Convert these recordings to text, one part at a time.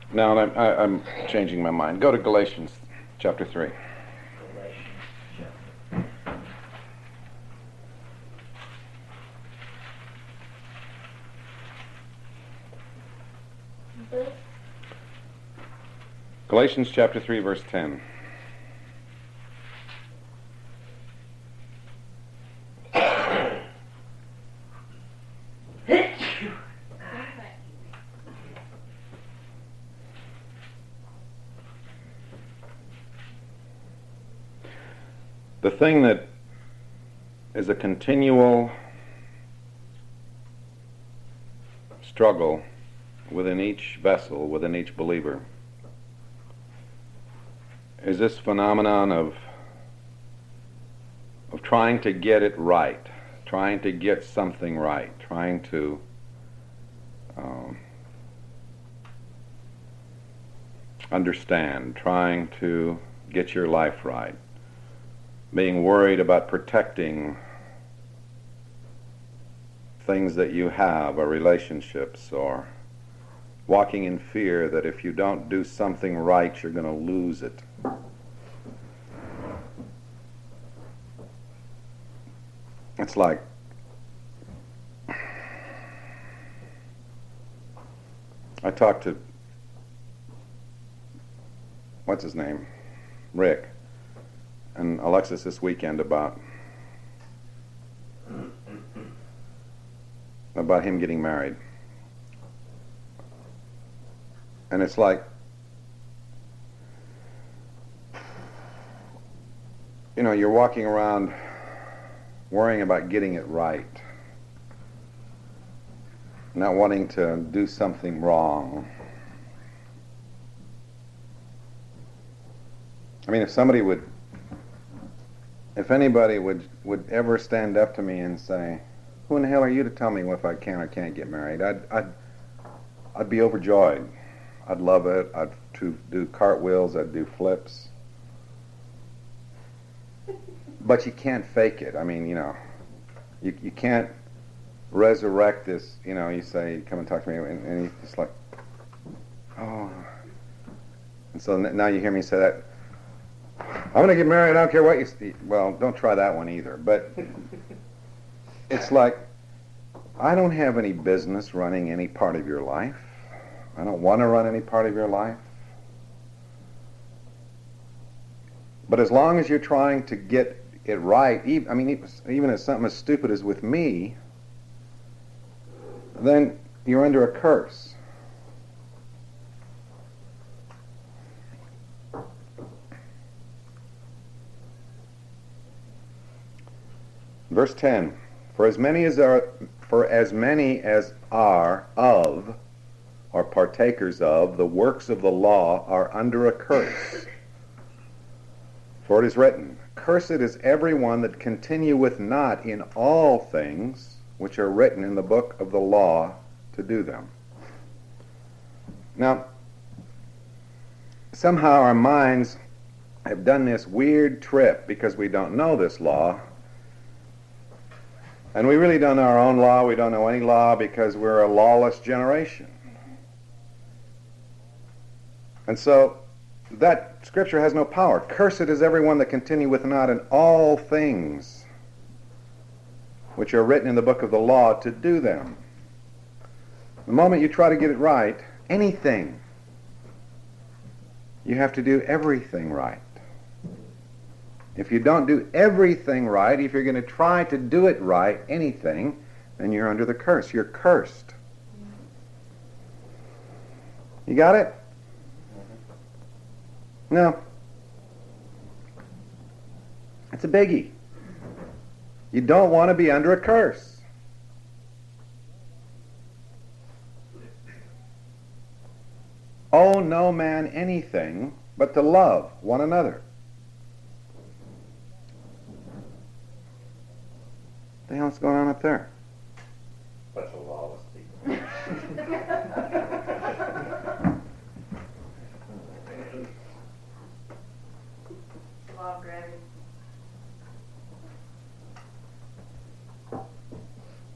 No, I'm changing my mind. Go to Galatians chapter 3. Galatians chapter 3, verse 10. The thing that is a continual struggle within each vessel, within each believer, is this phenomenon of trying to get it right, trying to get something right, trying to understand, trying to get your life right, being worried about protecting things that you have or relationships, or walking in fear that if you don't do something right, you're going to lose it. It's like I talked to, what's his name, Rick, and Alexis this weekend about him getting married. And it's like, you know, you're walking around worrying about getting it right, not wanting to do something wrong. I mean, if anybody would ever stand up to me and say, "Who in the hell are you to tell me if I can or can't get married?" I'd be overjoyed. I'd love it. I'd do cartwheels. I'd do flips. But you can't fake it. I mean, you know, you can't resurrect this. You know, you say, "Come and talk to me," and it's like, oh. And so now you hear me say that, "I'm going to get married. I don't care what you say." Well, don't try that one either. But it's like, I don't have any business running any part of your life. I don't want to run any part of your life. But as long as you're trying to get it right, even if something as stupid as with me, then you're under a curse. Verse 10, for as many as are of, or partakers of, the works of the law are under a curse. For it is written, "Cursed is everyone that continueth not in all things which are written in the book of the law to do them." Now, somehow our minds have done this weird trip because we don't know this law. And we really don't know our own law. We don't know any law because we're a lawless generation. And so that scripture has no power. Cursed is everyone that continueth not in all things which are written in the book of the law to do them. The moment you try to get it right, anything, you have to do everything right. If you don't do everything right, if you're going to try to do it right, anything, then you're under the curse. You're cursed. You got it? No. It's a biggie. You don't want to be under a curse. Owe no man anything but to love one another. What the hell's going on up there? Bunch of lawless people. Law of gravity.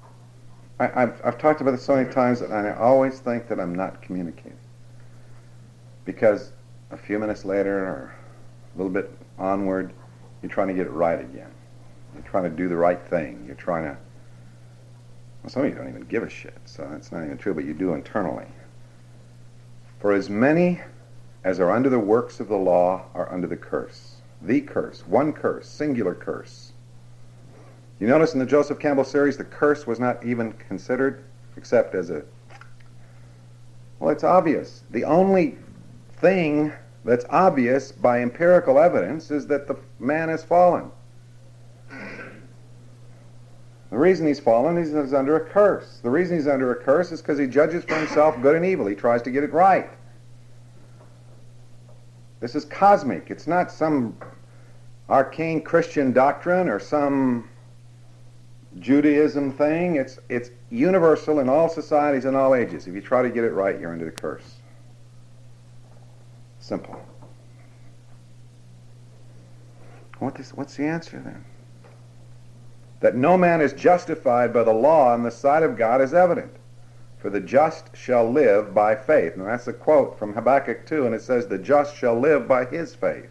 I've talked about this so many times that I always think that I'm not communicating. because a few minutes later or a little bit onward, you're trying to get it right again. You're trying to do the right thing. You're trying to, well, some of you don't even give a shit, so that's not even true, but you do internally. For as many as are under the works of the law are under the curse. The curse, one curse, singular curse. You notice in the Joseph Campbell series, the curse was not even considered except as a, well, it's obvious. The only thing that's obvious by empirical evidence is that the man has fallen. The reason he's fallen is he's under a curse. The reason he's under a curse is because he judges for himself good and evil. He tries to get it right. This is cosmic. It's not some arcane Christian doctrine or some Judaism thing. It's universal in all societies and all ages. If you try to get it right, you're under the curse. Simple. What's the answer then? That no man is justified by the law in the sight of God is evident. For the just shall live by faith. And that's a quote from Habakkuk 2, and it says, the just shall live by his faith.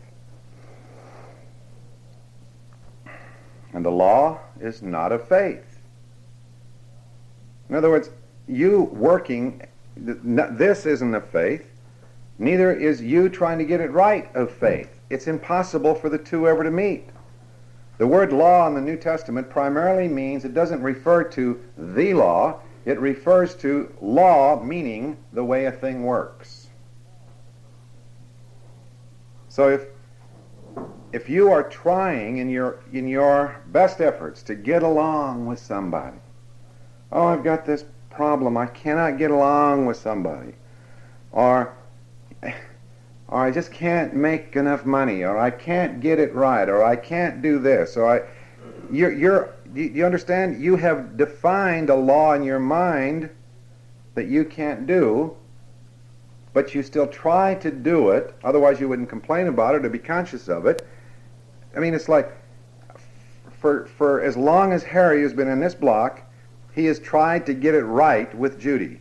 And the law is not of faith. In other words, you working, this isn't of faith. Neither is you trying to get it right of faith. It's impossible for the two ever to meet. The word law in the New Testament primarily means, it doesn't refer to the law, it refers to law meaning the way a thing works. So if you are trying in your best efforts to get along with somebody, oh, I've got this problem, I cannot get along with somebody, or I just can't make enough money, or I can't get it right, or I can't do this, or you understand? You have defined a law in your mind that you can't do, but you still try to do it, otherwise you wouldn't complain about it or be conscious of it. I mean, it's like, for as long as Harry has been in this block, he has tried to get it right with Judy.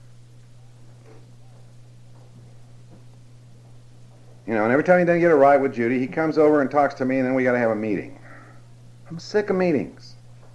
You know, and every time he doesn't get it right with Judy, he comes over and talks to me, and then we got to have a meeting. I'm sick of meetings.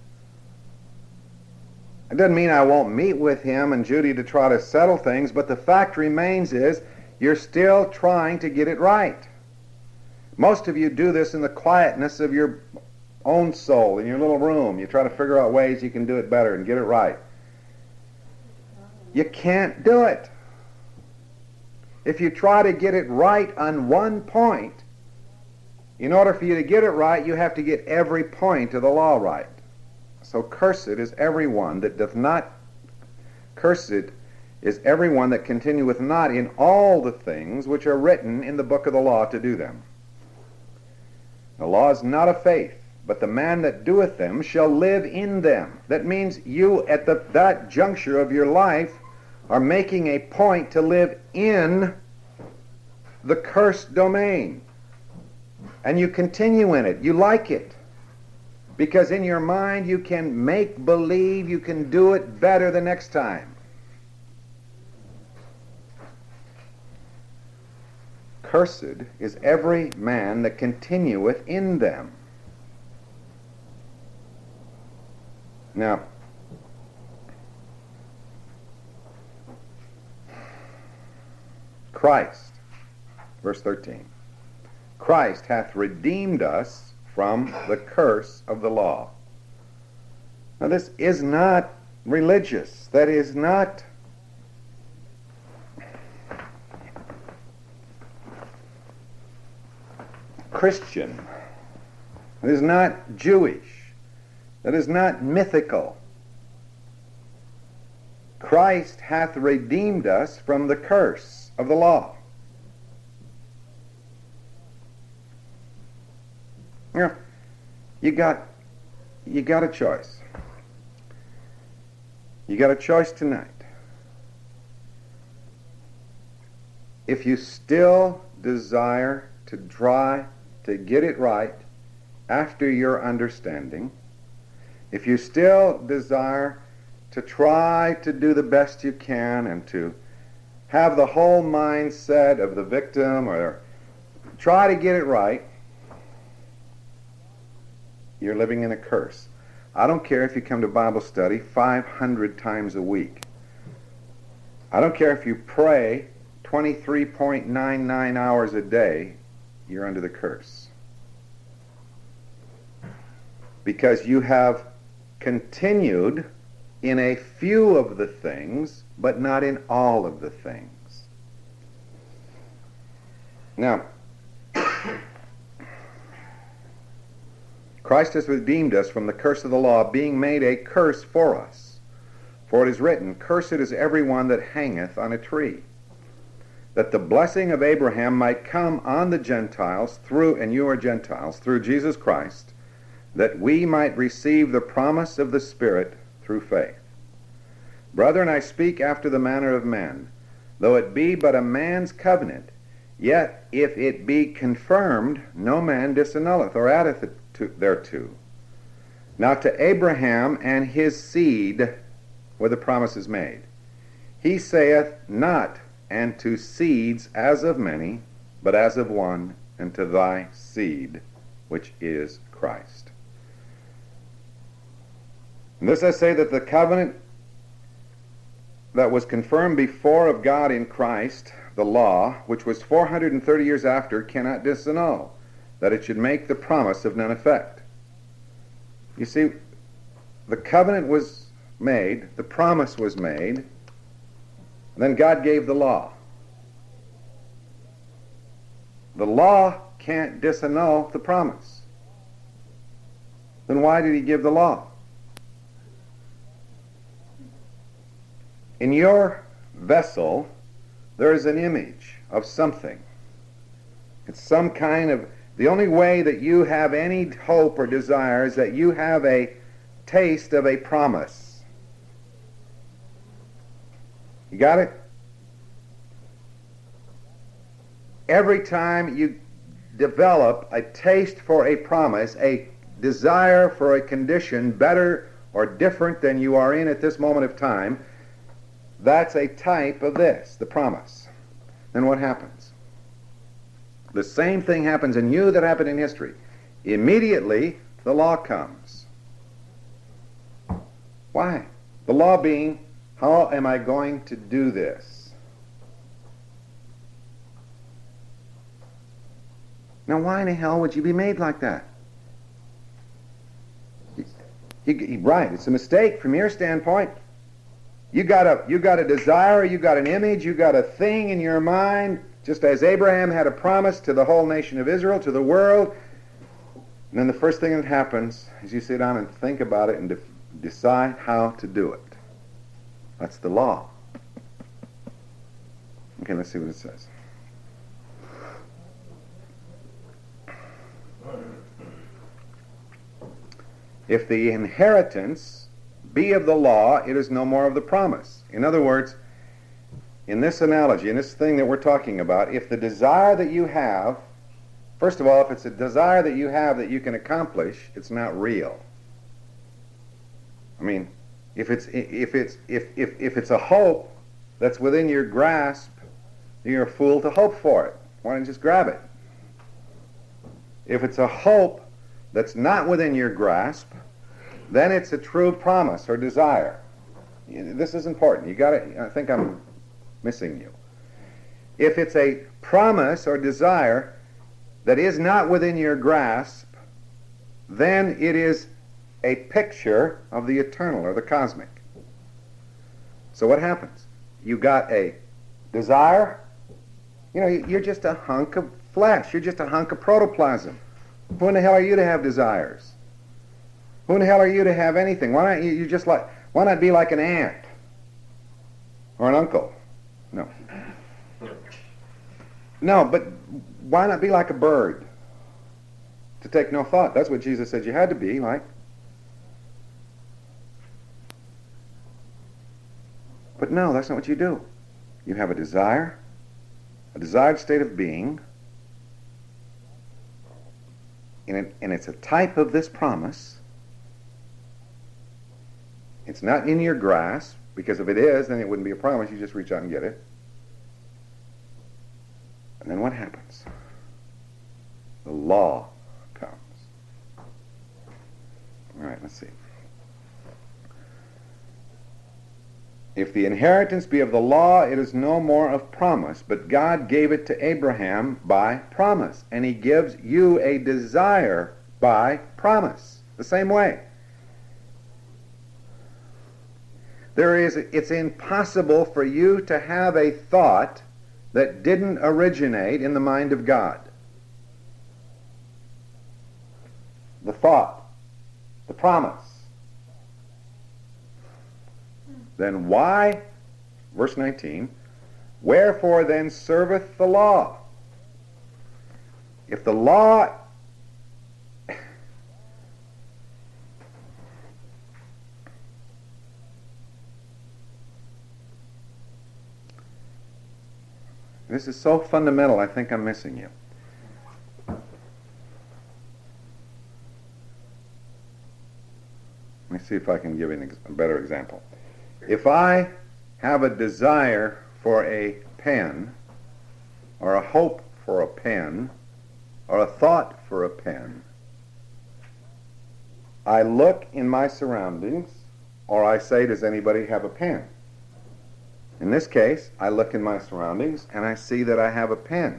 It doesn't mean I won't meet with him and Judy to try to settle things, but the fact remains is you're still trying to get it right. Most of you do this in the quietness of your own soul, in your little room. You try to figure out ways you can do it better and get it right. You can't do it. If you try to get it right on one point, in order for you to get it right, you have to get every point of the law right. So cursed is everyone that doth not, cursed is everyone that continueth not in all the things which are written in the book of the law to do them. The law is not of faith, but the man that doeth them shall live in them. That means you, at that juncture of your life, are making a point to live in the cursed domain. And you continue in it. You like it. Because in your mind you can make believe you can do it better the next time. Cursed is every man that continueth in them. Now, Christ, verse 13, Christ hath redeemed us from the curse of the law. Now this is not religious. That is not Christian. It is not Jewish. That is not mythical. Christ hath redeemed us from the curse of the law. Now, you got a choice. You got a choice tonight. If you still desire to try to get it right after your understanding, if you still desire to try to do the best you can and to have the whole mindset of the victim or try to get it right, you're living in a curse. I don't care if you come to Bible study 500 times a week. I don't care if you pray 23.99 hours a day, you're under the curse. Because you have continued in a few of the things, but not in all of the things. Now, Christ has redeemed us from the curse of the law, being made a curse for us. For it is written, Cursed is everyone that hangeth on a tree, that the blessing of Abraham might come on the Gentiles through, and you are Gentiles, through Jesus Christ, that we might receive the promise of the Spirit through faith. Brethren, I speak after the manner of men, though it be but a man's covenant, yet if it be confirmed, no man disannulleth or addeth it thereto. Now to Abraham and his seed were the promises made. He saith not, and to seeds as of many, but as of one, and to thy seed, which is Christ. And this I say, that the covenant that was confirmed before of God in Christ, the law, which was 430 years after, cannot disannul, that it should make the promise of none effect. You see, the covenant was made, the promise was made, and then God gave the law. The law can't disannul the promise. Then why did he give the law? In your vessel, there is an image of something. It's some kind of, the only way that you have any hope or desire is that you have a taste of a promise. You got it? Every time you develop a taste for a promise, a desire for a condition better or different than you are in at this moment of time, that's a type of this, the promise. Then what happens? The same thing happens in you that happened in history. Immediately, the law comes. Why? The law being, how am I going to do this? Now, why in the hell would you be made like that? Right, it's a mistake from your standpoint. You got a desire, you got an image, you got a thing in your mind, just as Abraham had a promise to the whole nation of Israel, to the world. And then the first thing that happens is you sit down and think about it and decide how to do it. That's the law. Okay, let's see what it says. If the inheritance be of the law, it is no more of the promise. In other words, in this analogy, in this thing that we're talking about, if the desire that you have, first of all, if it's a desire that you have that you can accomplish, it's not real. I mean, if it's a hope that's within your grasp, you're a fool to hope for it. Why don't you just grab it? If it's a hope that's not within your grasp, then it's a true promise or desire. This is important. You got it. I think I'm missing you. If it's a promise or desire that is not within your grasp, then it is a picture of the eternal or the cosmic. So what happens? You got a desire. You know, you're just a hunk of flesh. You're just a hunk of protoplasm. Who in the hell are you to have desires? Who in the hell are you to have anything? Why not be like an aunt or an uncle? No. No, but why not be like a bird? To take no thought. That's what Jesus said you had to be like. But no, that's not what you do. You have a desire, a desired state of being, and it's a type of this promise. It's not in your grasp, because if it is, then it wouldn't be a promise. You just reach out and get it. And then what happens? The law comes. All right, let's see. If the inheritance be of the law, it is no more of promise, but God gave it to Abraham by promise, and he gives you a desire by promise. The same way. It's impossible for you to have a thought that didn't originate in the mind of God. The thought, the promise. Then why, verse 19, wherefore then serveth the law? If the law this is so fundamental, I think I'm missing you. Let me see if I can give you a better example. If I have a desire for a pen, or a hope for a pen, or a thought for a pen, I look in my surroundings, or I say, does anybody have a pen? In this case, I look in my surroundings and I see that I have a pen.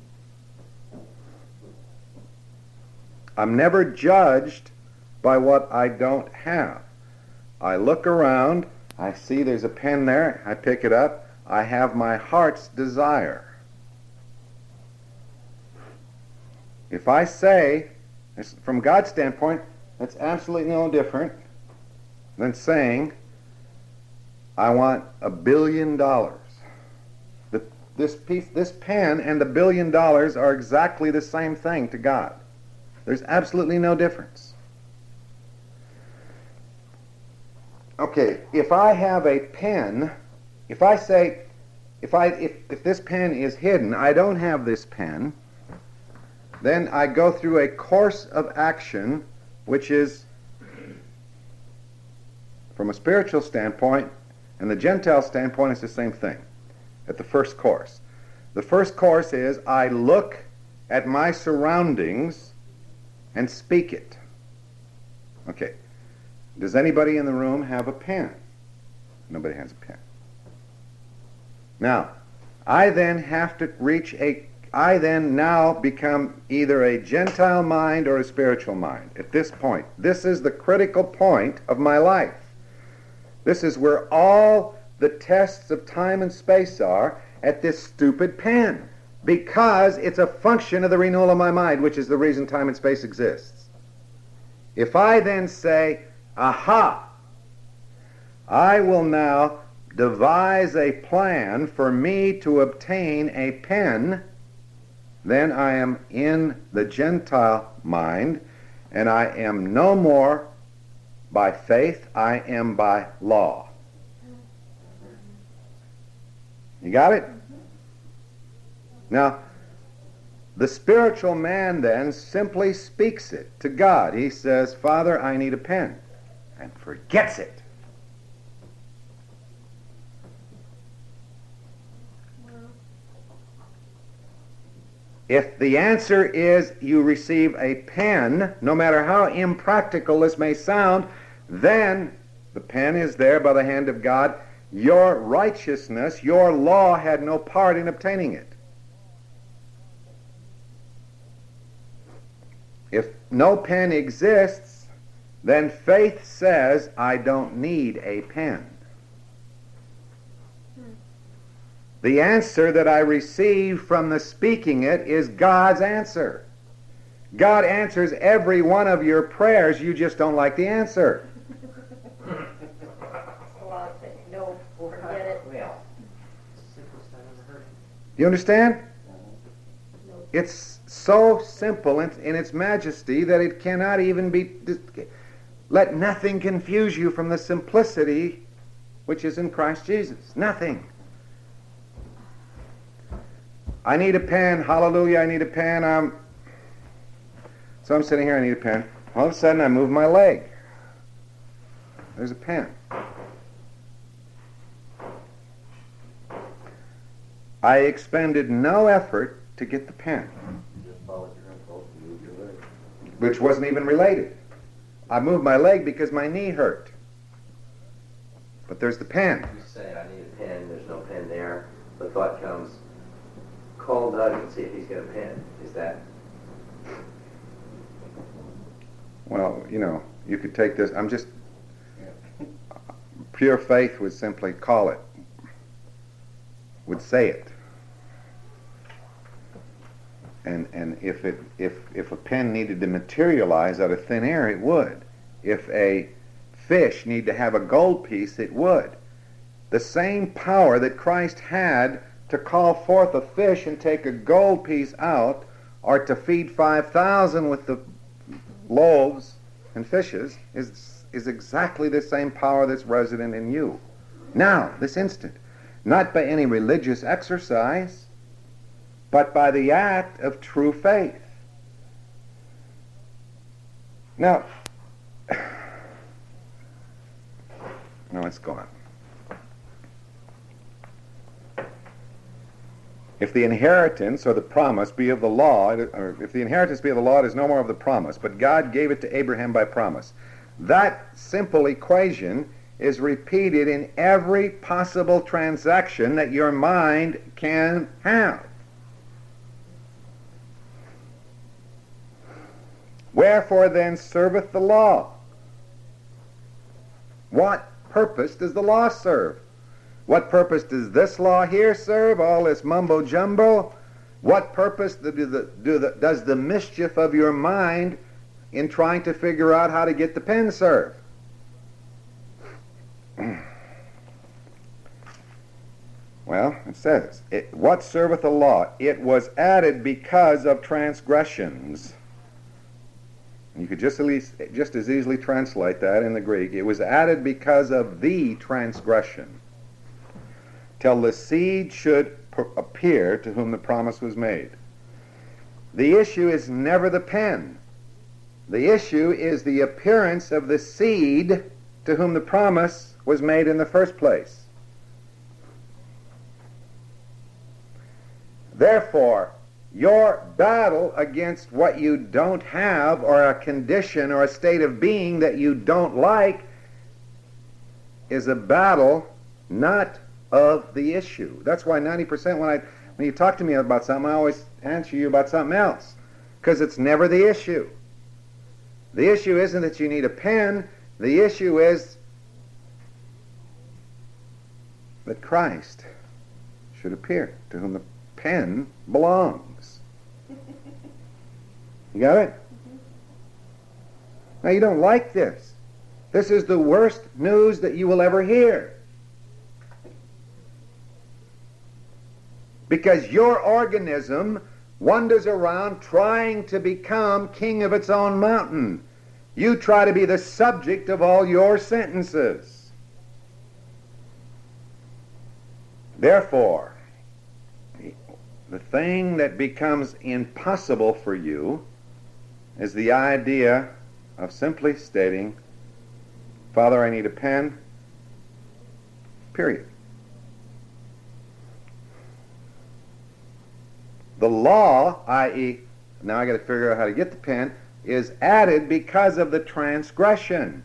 I'm never judged by what I don't have. I look around, I see there's a pen there, I pick it up, I have my heart's desire. If I say, from God's standpoint, that's absolutely no different than saying, I want $1 billion. This pen and the $1 billion are exactly the same thing to God. There's absolutely no difference. Okay, if I have a pen, if I say, if this pen is hidden, I don't have this pen, then I go through a course of action which is, from a spiritual standpoint, and the Gentile standpoint is the same thing at the first course. The first course is I look at my surroundings and speak it. Okay. Does anybody in the room have a pen? Nobody has a pen. Now, I then now become either a Gentile mind or a spiritual mind at this point. This is the critical point of my life. This is where all the tests of time and space are, at this stupid pen, because it's a function of the renewal of my mind, which is the reason time and space exists. If I then say, aha, I will now devise a plan for me to obtain a pen, then I am in the Gentile mind, and I am no more by faith, I am by law. You got it? Now, the spiritual man then simply speaks it to God. He says, Father, I need a pen, and forgets it. If the answer is you receive a pen, no matter how impractical this may sound, then the pen is there by the hand of God. Your righteousness, your law had no part in obtaining it. If no pen exists, then faith says, I don't need a pen. The answer that I receive from the speaking it is God's answer. God answers every one of your prayers, you just don't like the answer. No, forget it. Well, Do you understand? It's so simple in its majesty that it cannot even be... Let nothing confuse you from the simplicity which is in Christ Jesus. Nothing. I need a pen. Hallelujah, I need a pen. So I'm sitting here, I need a pen. All of a sudden, I move my leg. There's a pen. I expended no effort to get the pen, Just followed your impulse and moved your leg. which wasn't even related. I moved my leg because my knee hurt. But there's the pen. You say, I need a pen, there's no pen there. The thought comes, call Doug and see if he's got a pen. Is that? Well, you could take this. Pure faith would simply call it, would say it. And if a pen needed to materialize out of thin air, it would. If a fish needed to have a gold piece, it would. The same power that Christ had to call forth a fish and take a gold piece out, or to feed 5,000 with the loaves and fishes, is exactly the same power that's resident in you. Now, this instant. Not by any religious exercise, but by the act of true faith. Now, let's go on. If the inheritance or the promise be of the law, or if the inheritance be of the law, it is no more of the promise, but God gave it to Abraham by promise. That simple equation is repeated in every possible transaction that your mind can have. Wherefore then serveth the law? What purpose does the law serve? What purpose does this law here serve? All this mumbo jumbo? What purpose does the mischief of your mind in trying to figure out how to get the pen serve? Well, it says, what serveth the law? It was added because of transgressions. You could just as easily translate that in the Greek. It was added because of the transgression, till the seed should appear to whom the promise was made. The issue is never the pen. The issue is the appearance of the seed to whom the promise was made in the first place. Therefore, your battle against what you don't have, or a condition or a state of being that you don't like, is a battle not of the issue. That's why 90% when you talk to me about something, I always answer you about something else, because it's never the issue. The issue isn't that you need a pen. The issue is that Christ should appear, to whom the pen belongs. You got it? Now, you don't like this. This is the worst news that you will ever hear. Because your organism wanders around trying to become king of its own mountain. You try to be the subject of all your sentences. Therefore, the thing that becomes impossible for you is the idea of simply stating, Father, I need a pen, period. The law, i.e., now I got to figure out how to get the pen, is added because of the transgression.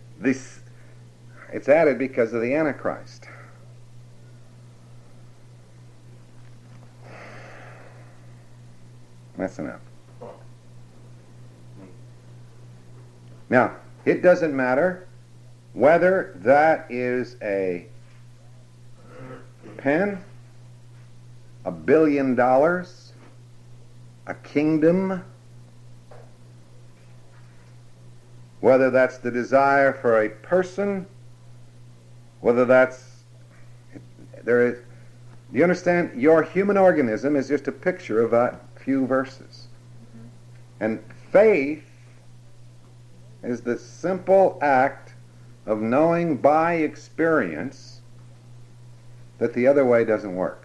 It's added because of the Antichrist. That's enough. Now, it doesn't matter whether that is a pen, $1 billion, a kingdom, whether that's the desire for a person, whether that's, do you understand? Your human organism is just a picture of that few verses. And faith is the simple act of knowing by experience that the other way doesn't work.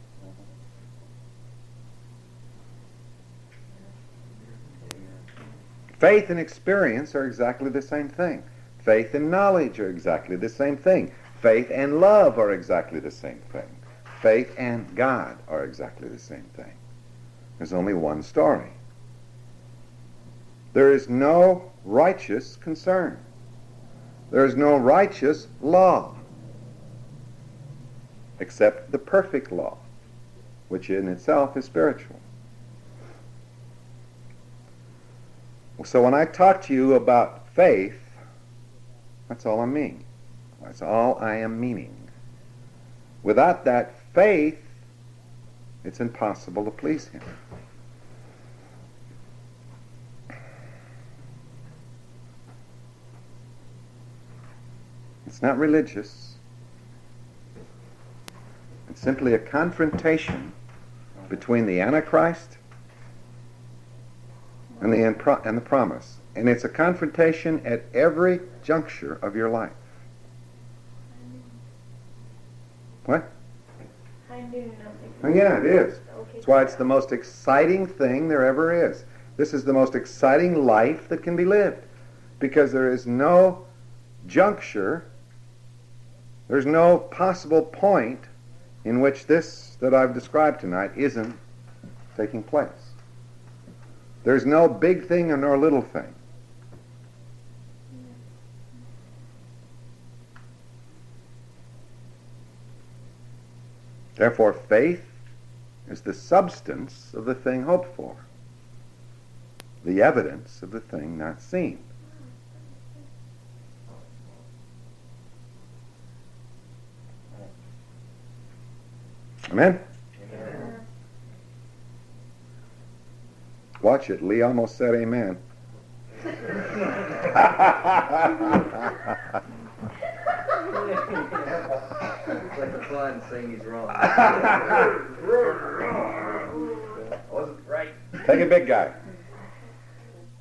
Faith and experience are exactly the same thing. Faith and knowledge are exactly the same thing. Faith and love are exactly the same thing. Faith and God are exactly the same thing. There's only one story. There is no righteous concern. There is no righteous law except the perfect law, which in itself is spiritual. So when I talk to you about faith, that's all I mean. That's all I am meaning. Without that faith, it's impossible to please Him. It's not religious. It's simply a confrontation between the Antichrist and the promise. And it's a confrontation at every juncture of your life. What? I knew nothing. Oh, yeah, it is. Okay. That's why it's the most exciting thing there ever is. This is the most exciting life that can be lived. Because there is no juncture, there's no possible point in which this that I've described tonight isn't taking place. There's no big thing nor little thing. Therefore, faith is the substance of the thing hoped for, the evidence of the thing not seen. Amen? Amen. Watch it. Lee almost said amen. It's like the fun saying he's wrong. Take a big guy.